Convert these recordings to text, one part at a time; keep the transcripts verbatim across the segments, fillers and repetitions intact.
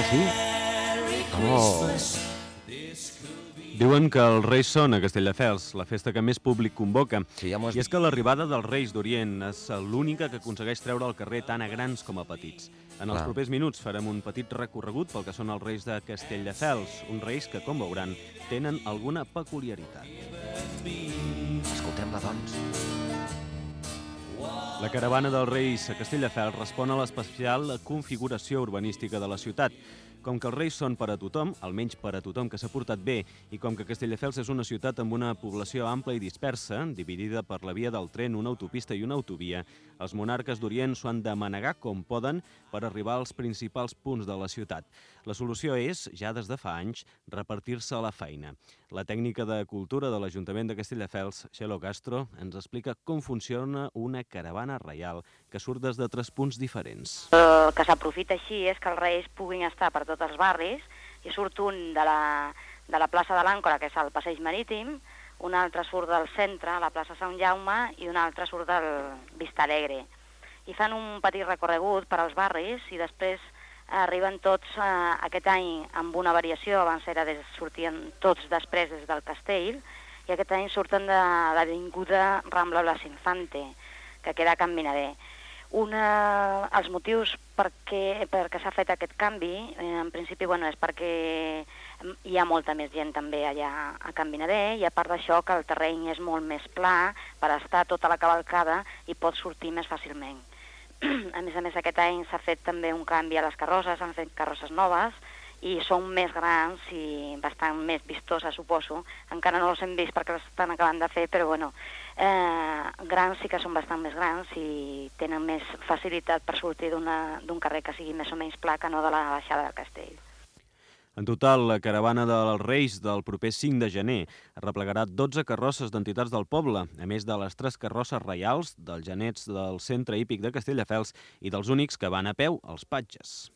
sí? Oh! Diuen que els Reis són a Castelldefels, la festa que més públic convoca. Sí, ja m'ho has I és que l'arribada dels Reis d'Orient és l'única que aconsegueix treure al carrer tant a grans com a petits. En els Clar. propers minuts farem un petit recorregut pel que són els Reis de Castelldefels, uns Reis que, com veuran, tenen alguna peculiaritat. Escoltem-la, doncs. La caravana dels Reis a Castelldefels respon a l'especial configuració urbanística de la ciutat. Com que els Reis són per a tothom, almenys per a tothom que s'ha portat bé, i com que Castelldefels és una ciutat amb una població ampla i dispersa, dividida per la via del tren, una autopista i una autovia, els monarques d'Orient s'ho han de manegar com poden per arribar als principals punts de la ciutat. La solució és, ja des de fa anys, repartir-se la feina. La tècnica de cultura de l'Ajuntament de Castelldefels, Xelo Castro, ens explica com funciona una caravana reial que surt des de tres punts diferents. El que s'aprofita així és que els Reis puguin estar per tots els barris, i surt un de la, de la plaça de l'Àncora, que és el Passeig Marítim, un altre surt del centre, la plaça Sant Jaume, i un altre surt del Vista Alegre. I fan un petit recorregut per als barris i després arriben tots eh, aquest any amb una variació. Abans era des, sortien tots després des del castell, i aquest any surten de l'avinguda Rambla Blas Infante, que queda a Can Minader. Una, els motius per què, per què s'ha fet aquest canvi, eh, en principi, bueno, és perquè hi ha molta més gent també allà a Can Minader, i a part d'això que el terreny és molt més pla per estar tota la cavalcada i pot sortir més fàcilment. A més a més, aquest any s'ha fet també un canvi a les carrosses, han fet carrosses noves, i són més grans i bastant més vistoses, suposo. Encara no les hem vist perquè les estan acabant de fer, però bueno, eh, grans sí que són bastant més grans i tenen més facilitat per sortir d'un carrer que sigui més o menys pla que no de la baixada del castell. En total, la caravana dels Reis del proper cinc de gener replegarà dotze carrosses d'entitats del poble, a més de les tres carrosses reials dels genets del centre hípic de Castelldefels i dels únics que van a peu, els patges.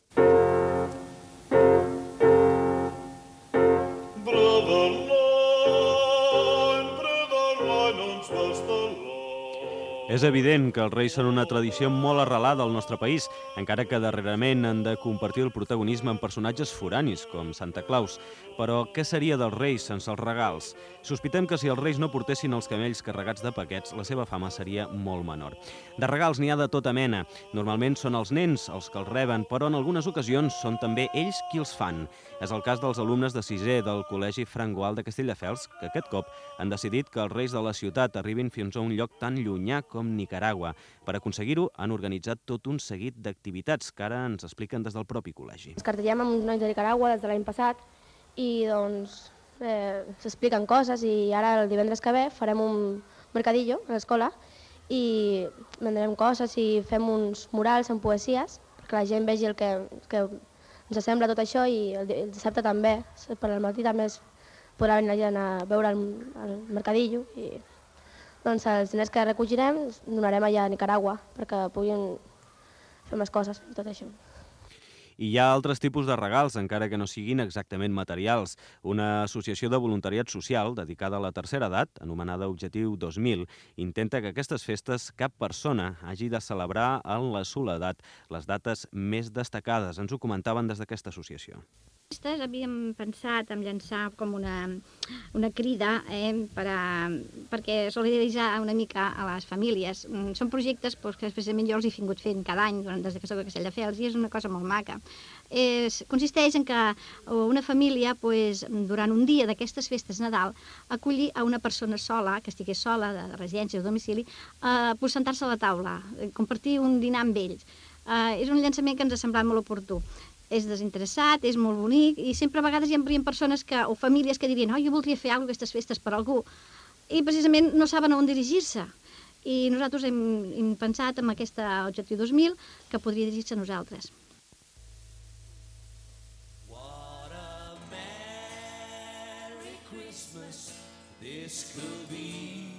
És evident que els Reis són una tradició molt arrelada al nostre país, encara que darrerament han de compartir el protagonisme amb personatges foranis, com Santa Claus. Però què seria dels Reis sense els regals? Sospitem que si els Reis no portessin els camells carregats de paquets, la seva fama seria molt menor. De regals n'hi ha de tota mena. Normalment són els nens els que els reben, però en algunes ocasions són també ells qui els fan. És el cas dels alumnes de sisè del Col·legi Frangual de Castelldefels, que aquest cop han decidit que els Reis de la ciutat arribin fins a un lloc tan llunyà com Nicaragua. Per aconseguir-ho, han organitzat tot un seguit d'activitats que ara ens expliquen des del propi col·legi. Ens cartellem amb uns nois de Nicaragua des de l'any passat i doncs eh, s'expliquen coses, i ara el divendres que ve farem un mercadillo a l'escola i vendrem coses i fem uns murals amb poesies perquè la gent vegi el que, que ens sembla tot això, i el dissabte també, per al matí també es podrà venir la gent a veure el, el mercadillo, i doncs els diners que recollirem els donarem allà a Nicaragua perquè puguin fer més coses i tot això. I hi ha altres tipus de regals, encara que no siguin exactament materials. Una associació de voluntariat social dedicada a la tercera edat, anomenada Objectiu dos mil, intenta que aquestes festes cap persona hagi de celebrar en la soledat les dates més destacades. Ens ho comentaven des d'aquesta associació. Havíem pensat en llançar com una, una crida eh, per a, perquè solidaritzar una mica a les famílies. Són projectes pues, que especialment jo els he vingut fent cada any des que soc a Castelldefels, i és una cosa molt maca. És, consisteix en que una família pues, durant un dia d'aquestes festes de Nadal acolli a una persona sola, que estigués sola, de residència o domicili, a eh, sentar-se a la taula, compartir un dinar amb ells. Eh, és un llançament que ens ha semblat molt oportú. És desinteressat, és molt bonic, i sempre a vegades hi haurien persones que, o famílies que dirien oh, jo voldria fer alguna cosa aquestes festes per algú, i precisament no saben on dirigir-se. I nosaltres hem, hem pensat en aquest Objectiu dos mil que podria dirigir-se a nosaltres. What a Merry Christmas this could be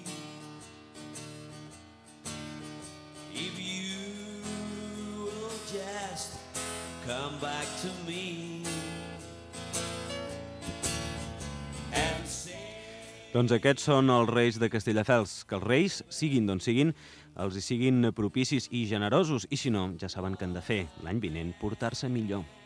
if you will just come back to me and say... Doncs aquests són els Reis de Castelldefels. Que els Reis, siguin d'on siguin, els hi siguin propicis i generosos, i si no, ja saben què han de fer l'any vinent, portar-se millor.